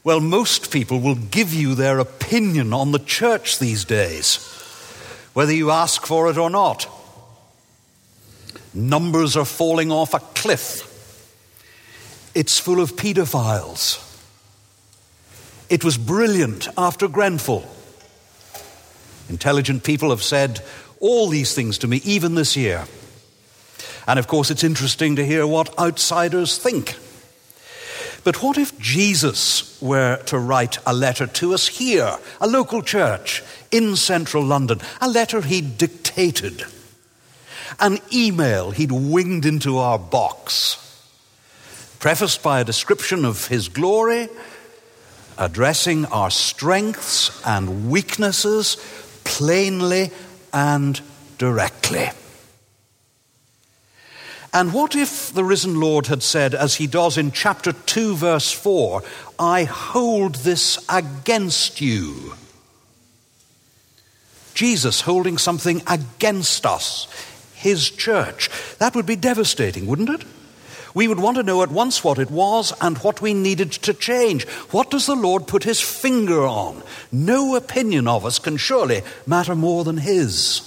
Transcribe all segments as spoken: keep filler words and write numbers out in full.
Well, most people will give you their opinion on the church these days, whether you ask for it or not. Numbers are falling off a cliff. It's full of pedophiles. It was brilliant after Grenfell. Intelligent people have said all these things to me, even this year. And of course, it's interesting to hear what outsiders think. But what if Jesus were to write a letter to us here, a local church in central London, a letter he'd dictated, an email he'd winged into our box, prefaced by a description of his glory, addressing our strengths and weaknesses plainly and directly? And what if the risen Lord had said, as he does in chapter two, verse four, I hold this against you? Jesus holding something against us, his church. That would be devastating, wouldn't it? We would want to know at once what it was and what we needed to change. What does the Lord put his finger on? No opinion of us can surely matter more than his.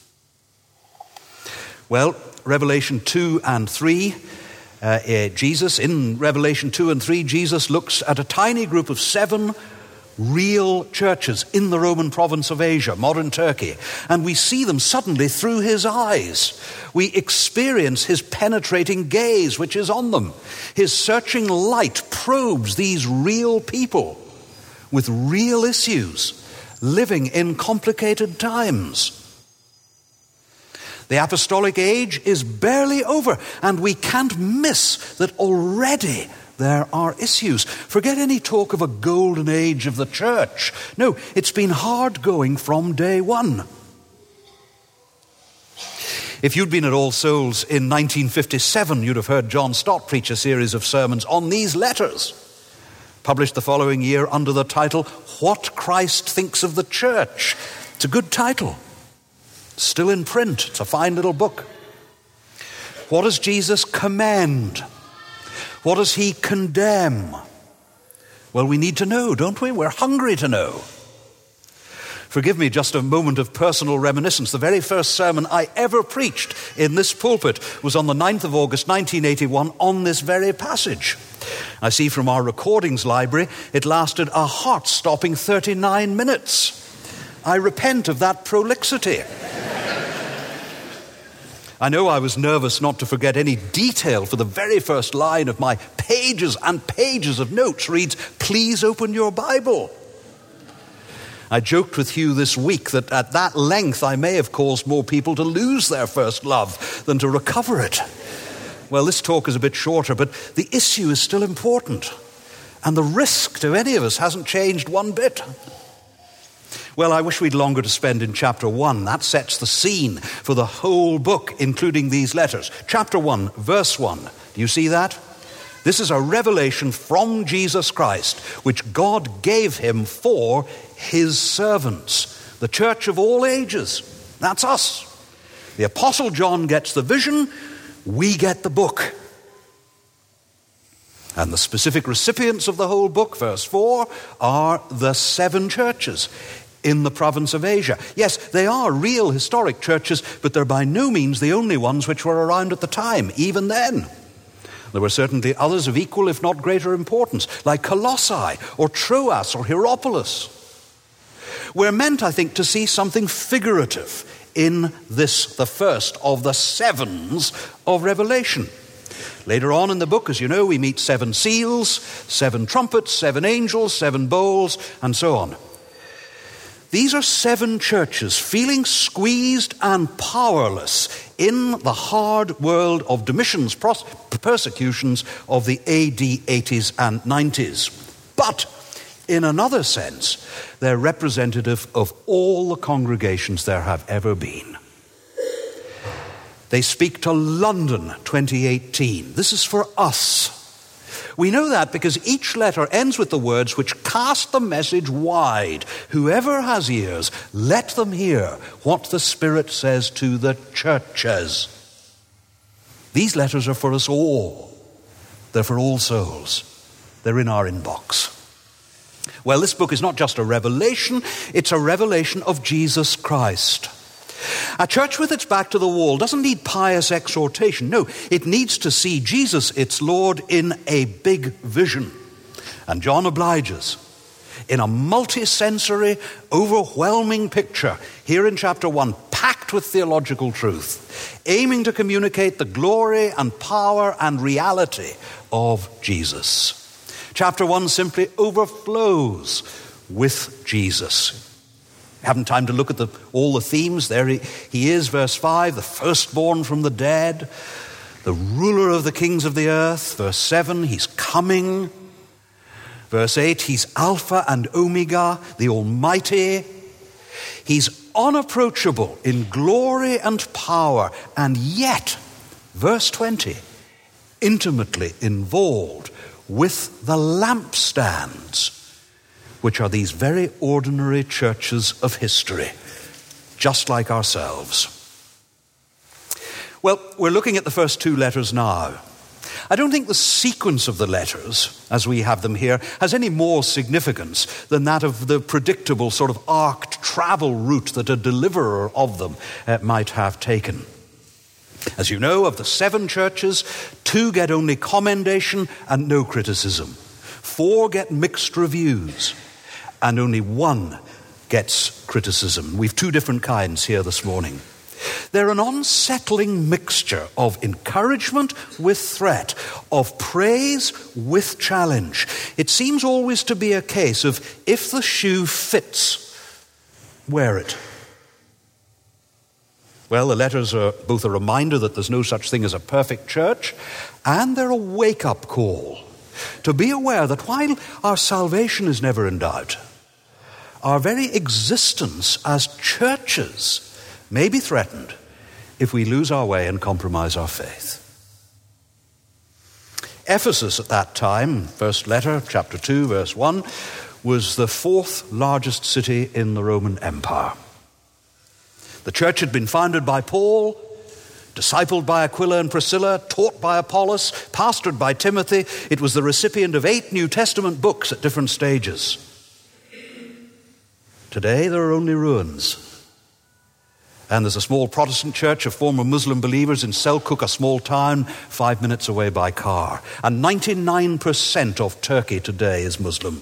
Well, Revelation two and three, uh, uh, Jesus, in Revelation two and three, Jesus looks at a tiny group of seven real churches in the Roman province of Asia, modern Turkey, and we see them suddenly through his eyes. We experience his penetrating gaze which is on them. His searching light probes these real people with real issues, living in complicated times. The apostolic age is barely over, and we can't miss that already there are issues. Forget any talk of a golden age of the church. No, it's been hard going from day one. If you'd been at All Souls in nineteen fifty-seven, you'd have heard John Stott preach a series of sermons on these letters, published the following year under the title, What Christ Thinks of the Church. It's a good title. Still in print. It's a fine little book. What does Jesus commend? What does he condemn? Well, we need to know, don't we? We're hungry to know. Forgive me just a moment of personal reminiscence. The very first sermon I ever preached in this pulpit was on the ninth of August nineteen eighty-one on this very passage. I see from our recordings library it lasted a heart-stopping thirty-nine minutes. I repent of that prolixity. I know I was nervous not to forget any detail, for the very first line of my pages and pages of notes reads, please open your Bible. I joked with Hugh this week that at that length I may have caused more people to lose their first love than to recover it. Well, this talk is a bit shorter, but the issue is still important. And the risk to any of us hasn't changed one bit. Well, I wish we'd longer to spend in chapter one. That sets the scene for the whole book, including these letters. Chapter one, verse one. Do you see that? This is a revelation from Jesus Christ, which God gave him for his servants, the church of all ages. That's us. The Apostle John gets the vision, we get the book. And the specific recipients of the whole book, verse four, are the seven churches in the province of Asia. Yes, they are real historic churches, but they're by no means the only ones which were around at the time, even then. There were certainly others of equal, if not greater importance, like Colossae or Troas or Hierapolis. We're meant, I think, to see something figurative in this, the first of the sevens of Revelation. Later on in the book, as you know, we meet seven seals, seven trumpets, seven angels, seven bowls, and so on. These are seven churches feeling squeezed and powerless in the hard world of Domitian's persecutions of the A D eighties and nineties. But in another sense, they're representative of all the congregations there have ever been. They speak to London twenty eighteen. This is for us. We know that because each letter ends with the words which cast the message wide. Whoever has ears, let them hear what the Spirit says to the churches. These letters are for us all. They're for all souls. They're in our inbox. Well, this book is not just a revelation, it's a revelation of Jesus Christ. A church with its back to the wall doesn't need pious exhortation. No, it needs to see Jesus, its Lord, in a big vision. And John obliges. In a multi-sensory, overwhelming picture, here in chapter one, packed with theological truth, aiming to communicate the glory and power and reality of Jesus. Chapter one simply overflows with Jesus. Haven't time to look at the, all the themes. There he, he is, verse five, the firstborn from the dead, the ruler of the kings of the earth. Verse seven, he's coming. Verse eight, he's Alpha and Omega, the Almighty. He's unapproachable in glory and power, and yet, verse twenty, intimately involved with the lampstands, which are these very ordinary churches of history, just like ourselves. Well, we're looking at the first two letters now. I don't think the sequence of the letters, as we have them here, has any more significance than that of the predictable sort of arced travel route that a deliverer of them uh, might have taken. As you know, of the seven churches, two get only commendation and no criticism. Four get mixed reviews, and only one gets criticism. We've two different kinds here this morning. They're an unsettling mixture of encouragement with threat, of praise with challenge. It seems always to be a case of if the shoe fits, wear it. Well, the letters are both a reminder that there's no such thing as a perfect church, and they're a wake-up call to be aware that while our salvation is never in doubt, our very existence as churches may be threatened if we lose our way and compromise our faith. Ephesus at that time, first letter, chapter two, verse one, was the fourth largest city in the Roman Empire. The church had been founded by Paul, discipled by Aquila and Priscilla, taught by Apollos, pastored by Timothy. It was the recipient of eight New Testament books at different stages. Today there are only ruins. And there's a small Protestant church of former Muslim believers in Selkuk, a small town five minutes away by car. And ninety-nine percent of Turkey today is Muslim.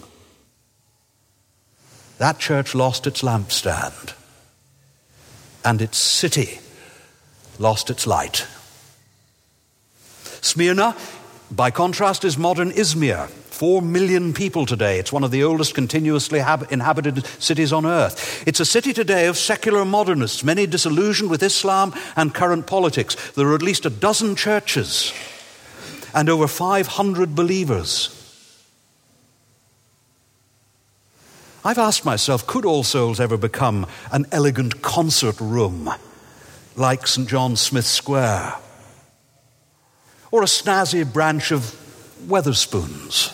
That church lost its lampstand. And its city lost its light. Smyrna, by contrast, is modern Izmir. Four million people today. It's one of the oldest continuously hab- inhabited cities on earth. It's a city today of secular modernists, many disillusioned with Islam and current politics. There are at least a dozen churches and over five hundred believers. I've asked myself, could All Souls ever become an elegant concert room like Saint John Smith Square? Or a snazzy branch of Wetherspoons?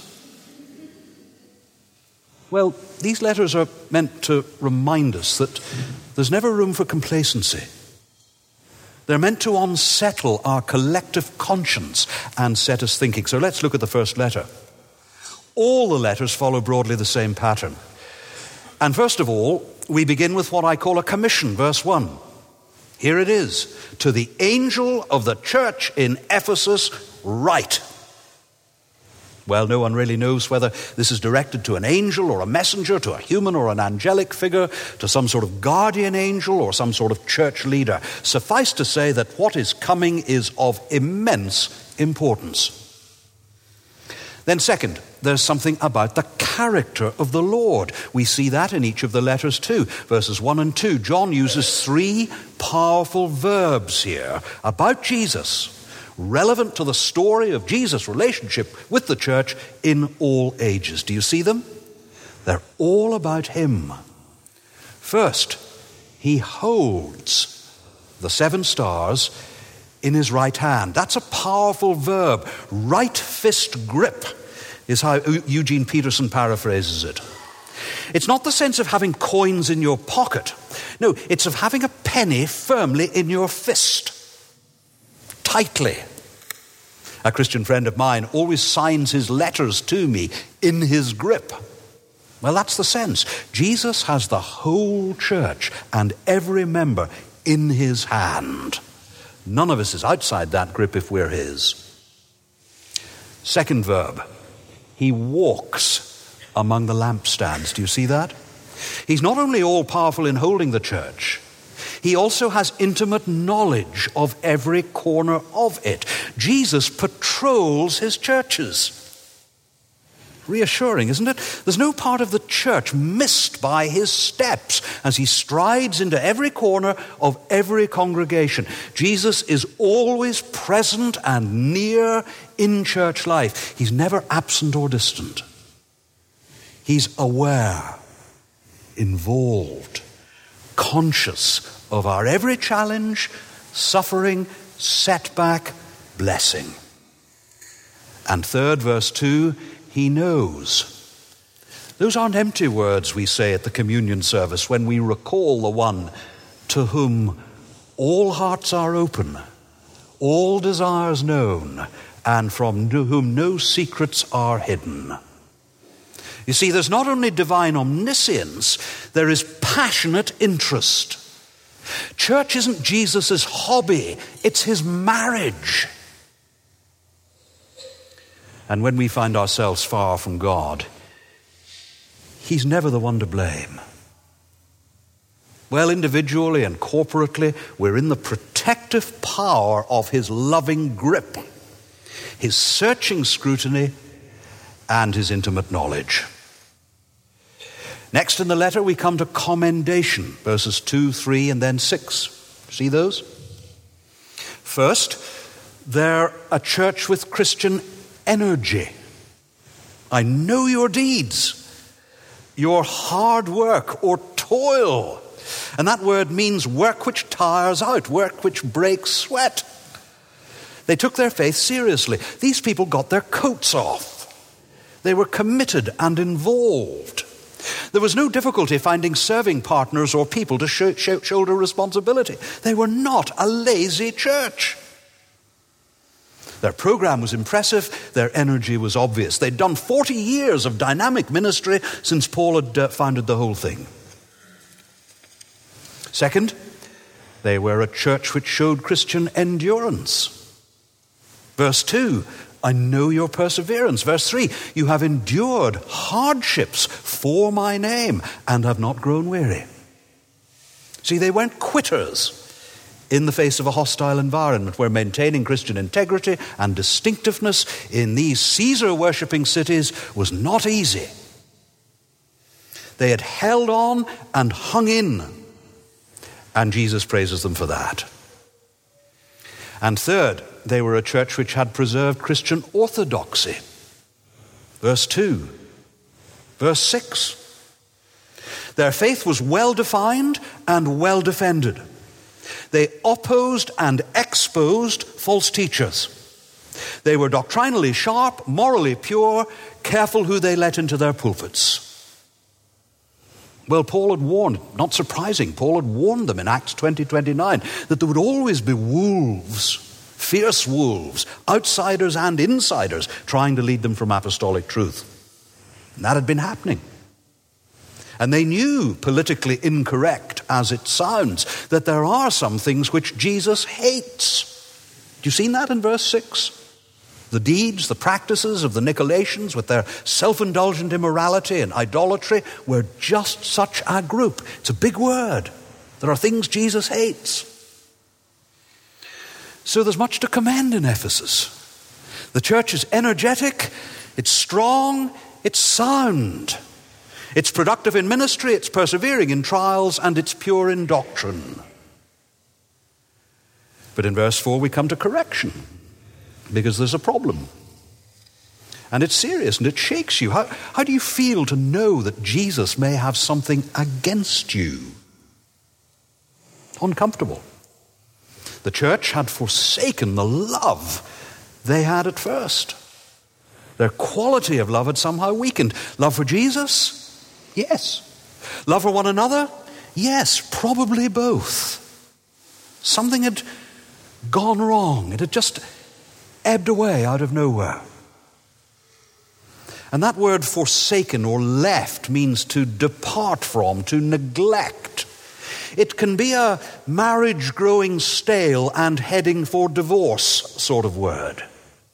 Well, these letters are meant to remind us that there's never room for complacency. They're meant to unsettle our collective conscience and set us thinking. So let's look at the first letter. All the letters follow broadly the same pattern. And first of all, we begin with what I call a commission, verse one. Here it is. To the angel of the church in Ephesus, write. Well, no one really knows whether this is directed to an angel or a messenger, to a human or an angelic figure, to some sort of guardian angel or some sort of church leader. Suffice to say that what is coming is of immense importance. Then second, there's something about the character of the Lord. We see that in each of the letters too. Verses one and two, John uses three powerful verbs here about Jesus, relevant to the story of Jesus' relationship with the church in all ages. Do you see them? They're all about him. First, he holds the seven stars in his right hand. That's a powerful verb. Right fist grip is how Eugene Peterson paraphrases it. It's not the sense of having coins in your pocket. No, it's of having a penny firmly in your fist, tightly. A Christian friend of mine always signs his letters to me in his grip. Well, that's the sense. Jesus has the whole church and every member in his hand. None of us is outside that grip if we're his. Second verb, he walks among the lampstands. Do you see that? He's not only all-powerful in holding the church, he also has intimate knowledge of every corner of it. Jesus patrols his churches. Reassuring, isn't it? There's no part of the church missed by his steps as he strides into every corner of every congregation. Jesus is always present and near in church life. He's never absent or distant. He's aware, involved, conscious of our every challenge, suffering, setback, blessing. And third, verse two, he knows. Those aren't empty words we say at the communion service when we recall the one to whom all hearts are open, all desires known, and from whom no secrets are hidden. You see, there's not only divine omniscience, there is passionate interest. Church isn't Jesus' hobby, it's his marriage. And when we find ourselves far from God, he's never the one to blame. Well, individually and corporately, we're in the protective power of his loving grip, his searching scrutiny, and his intimate knowledge. Next in the letter, we come to commendation, verses two, three, and then six. See those? First, they're a church with Christian energy. I know your deeds, your hard work or toil. And that word means work which tires out, work which breaks sweat. They took their faith seriously. These people got their coats off. They were committed and involved. There was no difficulty finding serving partners or people to sh- sh- shoulder responsibility. They were not a lazy church. Their program was impressive. Their energy was obvious. They'd done forty years of dynamic ministry since Paul had uh, founded the whole thing. Second, they were a church which showed Christian endurance. Verse two, I know your perseverance. Verse three, you have endured hardships for my name and have not grown weary. See, they weren't quitters in the face of a hostile environment where maintaining Christian integrity and distinctiveness in these Caesar-worshipping cities was not easy. They had held on and hung in, and Jesus praises them for that. And third, they were a church which had preserved Christian orthodoxy. Verse two, verse six. Their faith was well defined and well defended. They opposed and exposed false teachers. They were doctrinally sharp, morally pure, careful who they let into their pulpits. Well, Paul had warned, not surprising, Paul had warned them in Acts twenty twenty-nine that there would always be wolves, fierce wolves, outsiders and insiders trying to lead them from apostolic truth. And that had been happening. And they knew, politically incorrect as it sounds, that there are some things which Jesus hates. Do you see that in verse six? The deeds, the practices of the Nicolaitans with their self-indulgent immorality and idolatry were just such a group. It's a big word. There are things Jesus hates. So there's much to commend in Ephesus. The church is energetic, it's strong, it's sound. It's productive in ministry, it's persevering in trials, and it's pure in doctrine. But in verse four we come to correction, because there's a problem. And it's serious and it shakes you. How, how do you feel to know that Jesus may have something against you? Uncomfortable. The church had forsaken the love they had at first. Their quality of love had somehow weakened. Love for Jesus? Yes. Love for one another? Yes, probably both. Something had gone wrong. It had just ebbed away out of nowhere. And that word forsaken or left means to depart from, to neglect. It can be a marriage growing stale and heading for divorce sort of word.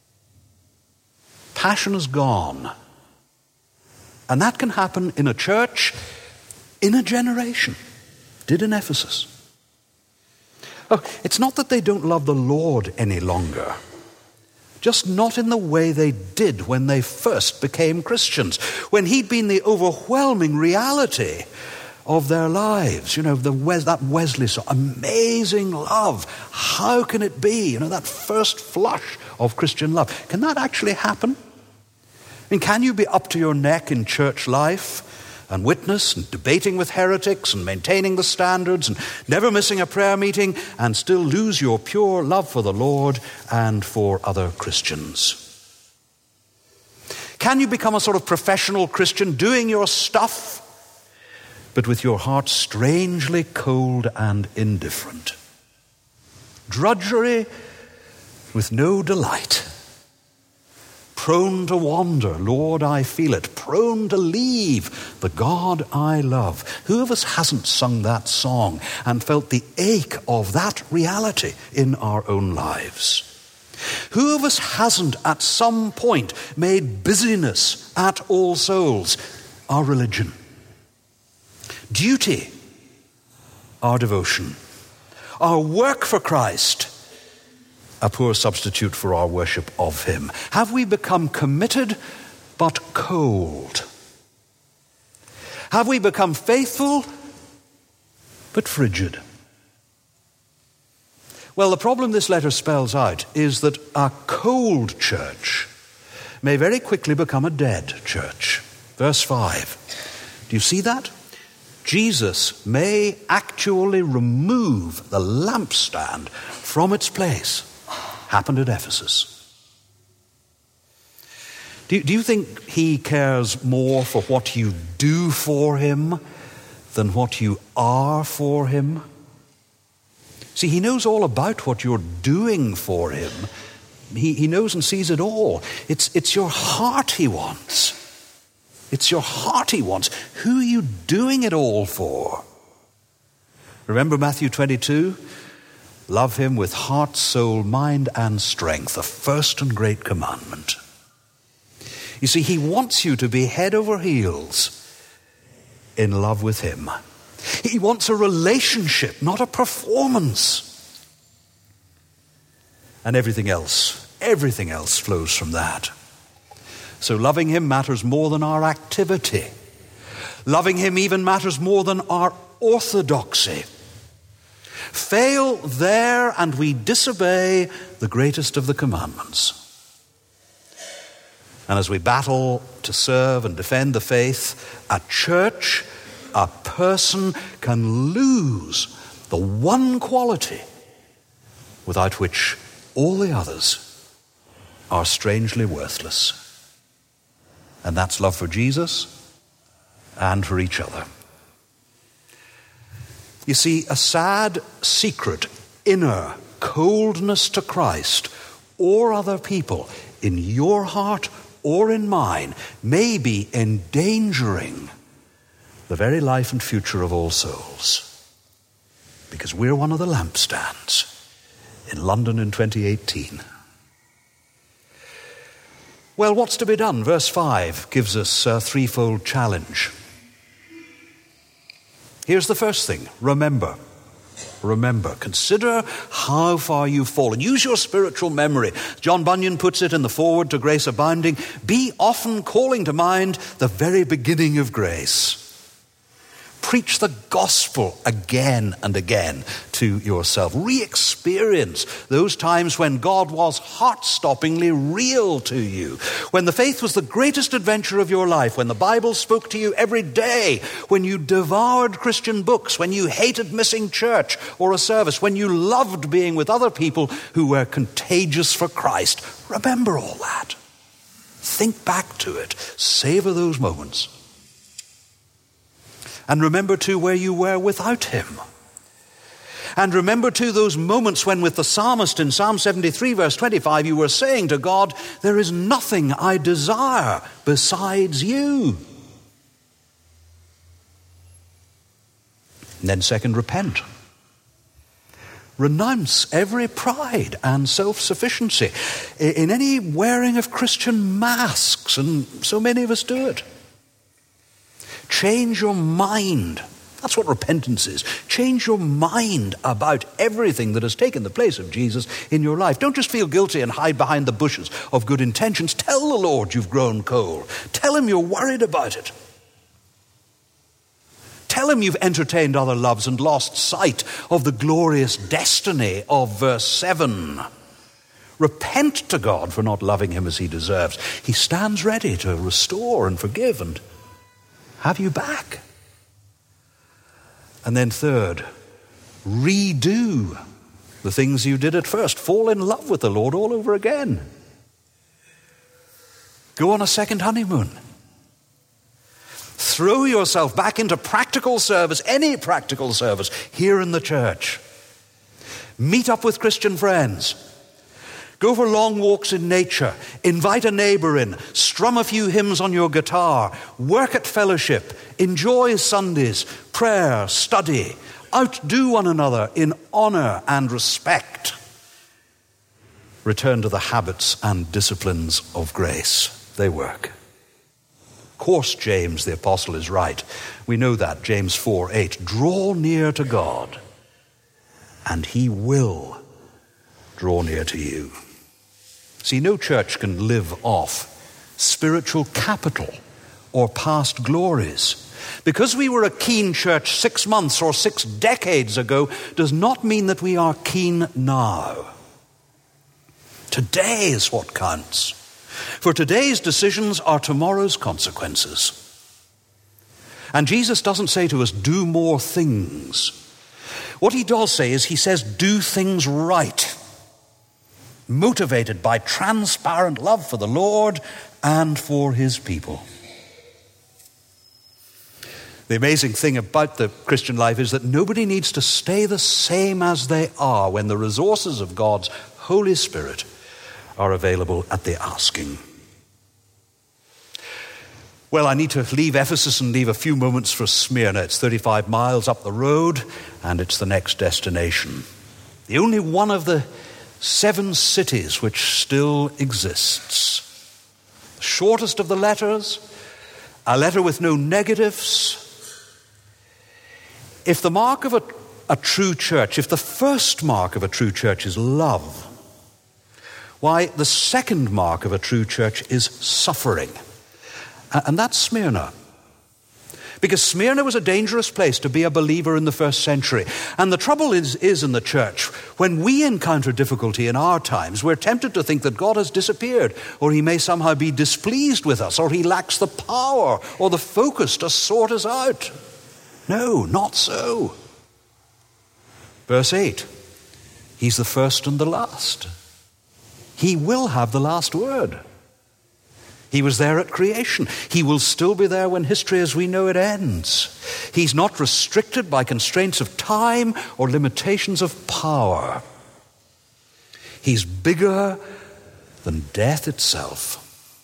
Passion is gone. And that can happen in a church in a generation. It did in Ephesus. Oh, it's not that they don't love the Lord any longer. Just not in the way they did when they first became Christians, when he'd been the overwhelming reality of their lives. You know, the Wes- that Wesley song, amazing love. How can it be? You know, that first flush of Christian love. Can that actually happen? I mean, can you be up to your neck in church life and witness and debating with heretics and maintaining the standards and never missing a prayer meeting and still lose your pure love for the Lord and for other Christians? Can you become a sort of professional Christian doing your stuff, but with your heart strangely cold and indifferent? Drudgery with no delight. Prone to wander, Lord, I feel it. Prone to leave the God I love. Who of us hasn't sung that song and felt the ache of that reality in our own lives? Who of us hasn't at some point made busyness at All Souls our religion? Duty, our devotion. Our work for Christ, a poor substitute for our worship of him. Have we become committed but cold? Have we become faithful but frigid? Well, the problem this letter spells out is that a cold church may very quickly become a dead church. Verse five. Do you see that? Jesus may actually remove the lampstand from its place. Happened at Ephesus. Do, do you think he cares more for what you do for him than what you are for him? See, he knows all about what you're doing for him. He, he knows and sees it all. It's, it's your heart he wants. It's your heart he wants. Who are you doing it all for? Remember Matthew twenty-two? Love him with heart, soul, mind, and strength, the first and great commandment. You see, he wants you to be head over heels in love with him. He wants a relationship, not a performance. And everything else, everything else flows from that. So loving him matters more than our activity. Loving him even matters more than our orthodoxy. Fail there and we disobey the greatest of the commandments. And as we battle to serve and defend the faith, a church, a person can lose the one quality without which all the others are strangely worthless. And that's love for Jesus and for each other. You see, a sad, secret, inner coldness to Christ or other people in your heart or in mine may be endangering the very life and future of All Souls. Because we're one of the lampstands in London in twenty eighteen. Well, what's to be done? Verse five gives us a threefold challenge. Here's the first thing. Remember. Remember. Consider how far you've fallen. Use your spiritual memory. John Bunyan puts it in the foreword to Grace Abounding. Be often calling to mind the very beginning of grace. Preach the gospel again and again to yourself. Re-experience those times when God was heart-stoppingly real to you, when the faith was the greatest adventure of your life, when the Bible spoke to you every day, when you devoured Christian books, when you hated missing church or a service, when you loved being with other people who were contagious for Christ. Remember all that. Think back to it. Savor those moments. And remember too where you were without him. And remember too those moments when with the psalmist in Psalm seventy-three verse twenty-five you were saying to God, there is nothing I desire besides you. And then second, repent. Renounce every pride and self-sufficiency in any wearing of Christian masks, and so many of us do it. Change your mind. That's what repentance is. Change your mind about everything that has taken the place of Jesus in your life. Don't just feel guilty and hide behind the bushes of good intentions. Tell the Lord you've grown cold. Tell him you're worried about it. Tell him you've entertained other loves and lost sight of the glorious destiny of verse seven. Repent to God for not loving him as he deserves. He stands ready to restore and forgive and have you back. And then third, redo the things you did at first. Fall in love with the Lord all over again. Go on a second honeymoon. Throw yourself back into practical service, any practical service, here in the church. Meet up with Christian friends. Go for long walks in nature. Invite a neighbor in. Strum a few hymns on your guitar. Work at fellowship. Enjoy Sundays, prayer, study. Outdo one another in honor and respect. Return to the habits and disciplines of grace. They work. Of course, James the apostle is right. We know that, James four eight. Draw near to God, and he will draw near to you. See, no church can live off spiritual capital or past glories. Because we were a keen church six months or six decades ago does not mean that we are keen now. Today is what counts. For today's decisions are tomorrow's consequences. And Jesus doesn't say to us, do more things. What he does say is he says, do things right. Motivated by transparent love for the Lord and for his people. The amazing thing about the Christian life is that nobody needs to stay the same as they are when the resources of God's Holy Spirit are available at the asking. Well, I need to leave Ephesus and leave a few moments for Smyrna. It's thirty-five miles up the road, and it's the next destination. The only one of the seven cities which still exists. The shortest of the letters, a letter with no negatives. If the mark of a, a true church, if the first mark of a true church is love, why, the second mark of a true church is suffering. And that's Smyrna. Because Smyrna was a dangerous place to be a believer in the first century. And the trouble is, is in the church, when we encounter difficulty in our times, we're tempted to think that God has disappeared, or he may somehow be displeased with us, or he lacks the power or the focus to sort us out. No, not so. Verse eight, he's the first and the last. He will have the last word. He was there at creation. He will still be there when history as we know it ends. He's not restricted by constraints of time or limitations of power. He's bigger than death itself.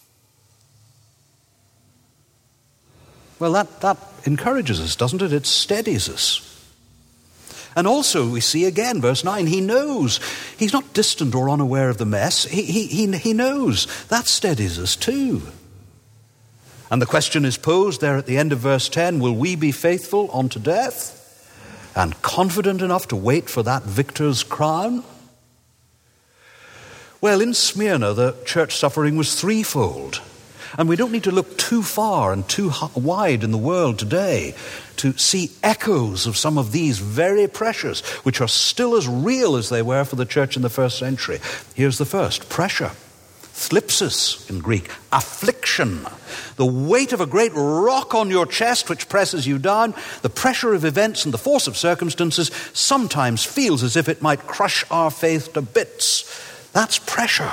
Well, that, that encourages us, doesn't it? It steadies us. And also we see again, verse nine, he knows. He's not distant or unaware of the mess. He, he, he, he knows. That steadies us too. And the question is posed there at the end of verse ten, will we be faithful unto death and confident enough to wait for that victor's crown? Well, in Smyrna, the church suffering was threefold. And we don't need to look too far and too wide in the world today to see echoes of some of these very pressures, which are still as real as they were for the church in the first century. Here's the first, pressure. Thlipsis in Greek, affliction. The weight of a great rock on your chest which presses you down. The pressure of events and the force of circumstances sometimes feels as if it might crush our faith to bits. That's pressure.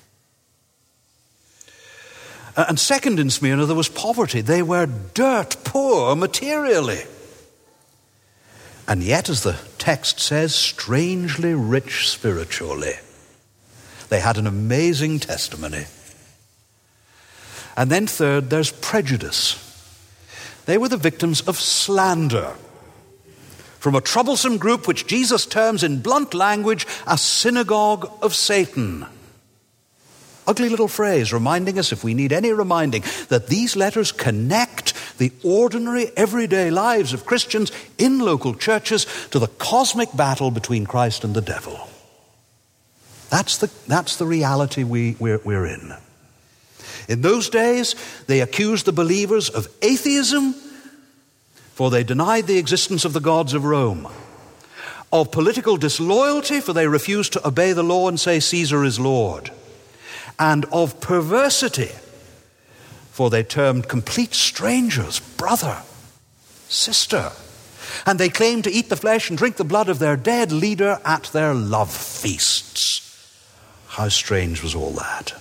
And second in Smyrna, there was poverty. They were dirt poor materially. and yet, as the text says, strangely rich spiritually. They had an amazing testimony. And then third, there's prejudice. They were the victims of slander from a troublesome group which Jesus terms in blunt language a synagogue of Satan. Ugly little phrase reminding us, if we need any reminding, that these letters connect the ordinary, everyday lives of Christians in local churches to the cosmic battle between Christ and the devil. That's the, that's the reality we, we're, we're in. In those days, they accused the believers of atheism, for they denied the existence of the gods of Rome, of political disloyalty, for they refused to obey the law and say Caesar is Lord, and of perversity, for they termed complete strangers brother, sister, and they claimed to eat the flesh and drink the blood of their dead leader at their love feasts. How strange was all that?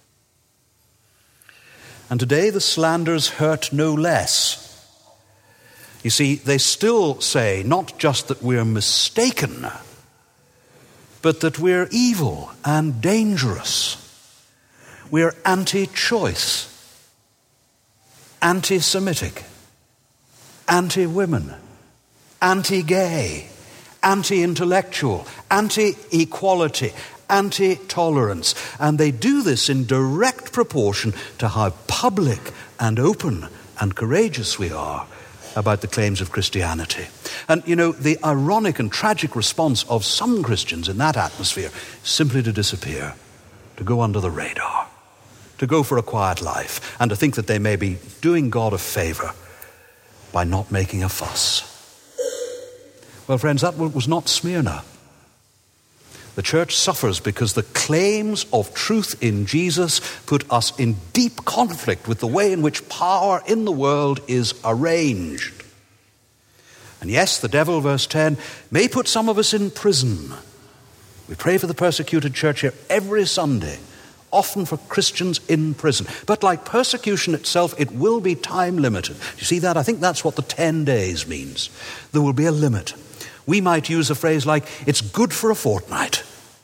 And today the slanders hurt no less. You see, they still say not just that we're mistaken, but that we're evil and dangerous. We're anti-choice, anti-Semitic, anti-women, anti-gay, anti-intellectual, anti-equality, anti-tolerance. And they do this in direct proportion to how public and open and courageous we are about the claims of Christianity. And, you know, the ironic and tragic response of some Christians in that atmosphere is simply to disappear, to go under the radar, to go for a quiet life, and to think that they may be doing God a favor by not making a fuss. Well, friends, that was not Smyrna. The church suffers because the claims of truth in Jesus put us in deep conflict with the way in which power in the world is arranged. And yes, the devil, verse ten, may put some of us in prison. We pray for the persecuted church here every Sunday, often for Christians in prison. But like persecution itself, it will be time limited. You see that? I think that's what the ten days means. There will be a limit. We might use a phrase like, it's good for a fortnight.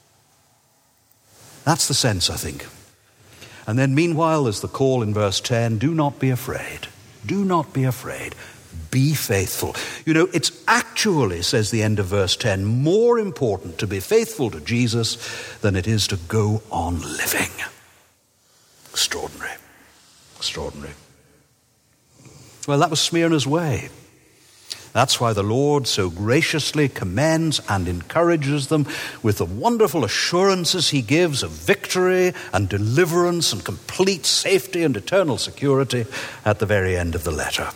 That's the sense, I think. And then meanwhile, there's the call in verse ten, do not be afraid. Do not be afraid. Be faithful. You know, it's actually, says the end of verse ten, more important to be faithful to Jesus than it is to go on living. Extraordinary. Extraordinary. Well, that was Smyrna's way. That's why the Lord so graciously commends and encourages them with the wonderful assurances he gives of victory and deliverance and complete safety and eternal security at the very end of the letter.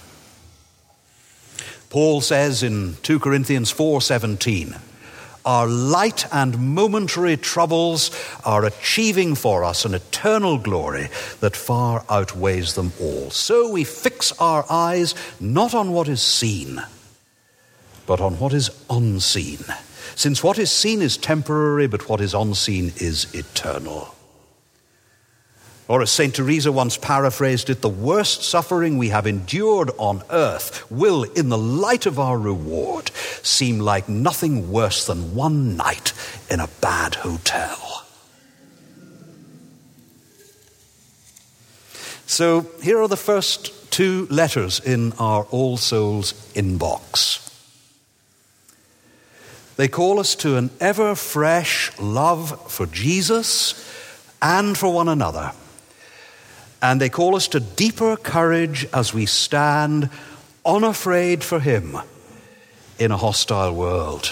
Paul says in two Corinthians four seventeen, our light and momentary troubles are achieving for us an eternal glory that far outweighs them all. So we fix our eyes not on what is seen, but on what is unseen. Since what is seen is temporary, but what is unseen is eternal. Or as Saint Teresa once paraphrased it, the worst suffering we have endured on earth will, in the light of our reward, seem like nothing worse than one night in a bad hotel. So here are the first two letters in our All Souls inbox. They call us to an ever-fresh love for Jesus and for one another. And they call us to deeper courage as we stand unafraid for him in a hostile world.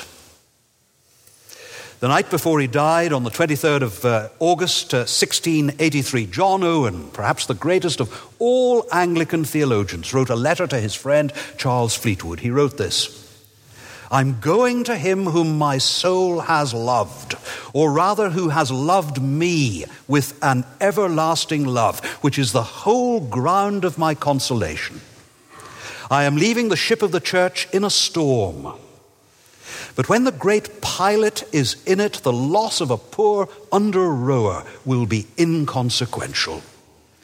The night before he died, on the twenty-third of uh, August, uh, sixteen eighty-three, John Owen, perhaps the greatest of all Anglican theologians, wrote a letter to his friend Charles Fleetwood. He wrote this: I'm going to him whom my soul has loved, or rather who has loved me with an everlasting love, which is the whole ground of my consolation. I am leaving the ship of the church in a storm. But when the great pilot is in it, the loss of a poor under-rower will be inconsequential.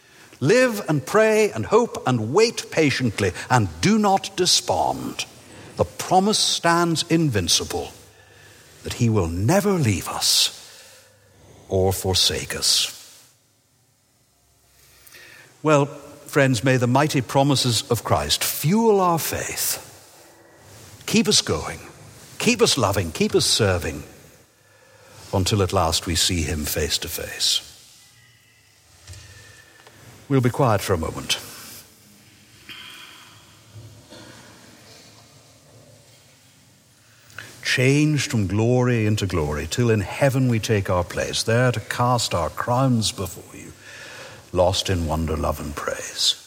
Live and pray and hope and wait patiently, and do not despond. the promise stands invincible that he will never leave us or forsake us. Well, friends, may the mighty promises of Christ fuel our faith, keep us going, keep us loving, keep us serving, until at last we see him face to face. We'll be quiet for a moment. Changed from glory into glory, till in heaven we take our place, there to cast our crowns before you, lost in wonder, love, and praise.